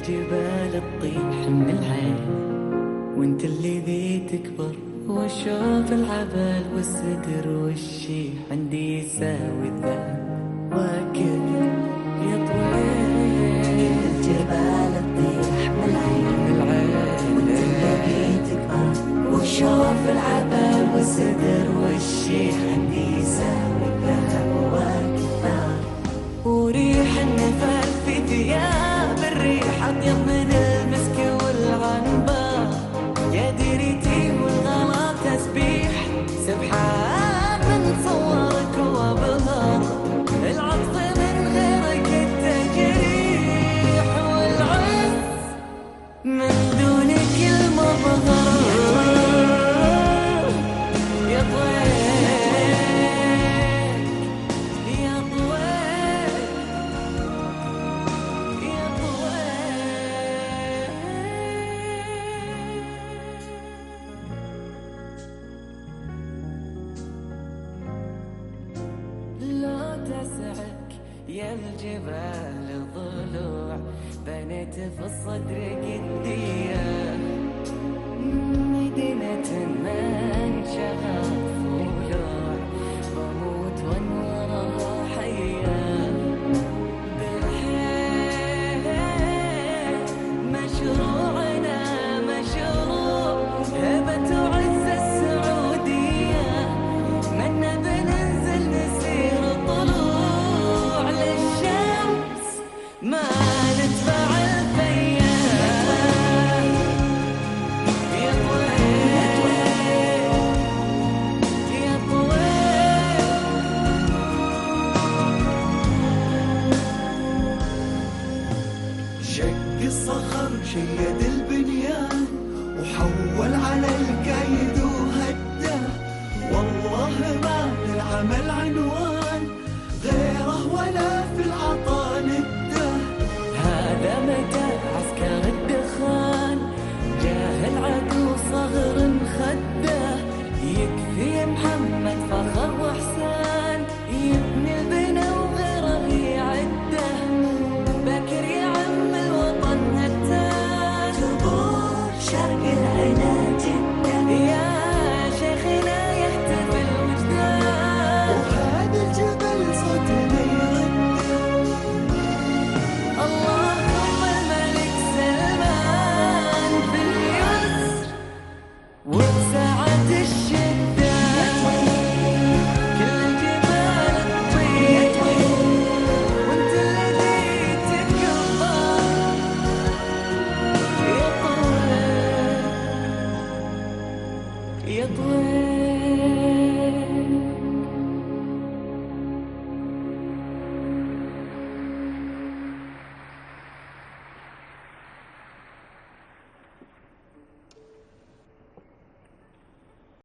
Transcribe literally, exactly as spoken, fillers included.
الجبال تطيح من العين، وانت اللي ذي تكبر واشوف العبال والستر والشيح عندي يساوي الذهب واكل يا طويل. الجبال تطيح من العين، وانت اللي ذي تكبر واشوف العبال والستر والشيح عندي يساوي الذهب واكثر. وريح النفر في ثياب الريح اطيب من المسك والعنبر، يا ديرتي والغلا تسبيح سبحان من صورك وابهر. العطف من غيرك التجريح والعز من دونك المظهر. يا طويل يا طويل يا طويل. لو تسعك يا الجبال ضلوع بنيت في الصدر قدية، مدينة من شغف ولوع بموت وانورها حية. بالحيل مشروعنا مشروع هبة وعز السعودية، منا بننزل نسير طلوع للشمس ما ندفع الفيا. يا طويل يا طويل شق الصخر شيد البنيان وحول على القيد وهده، والله ما للعمل عنوان غيره ولا في العطا نده. هذا متى عسكر الدخان جاه العدو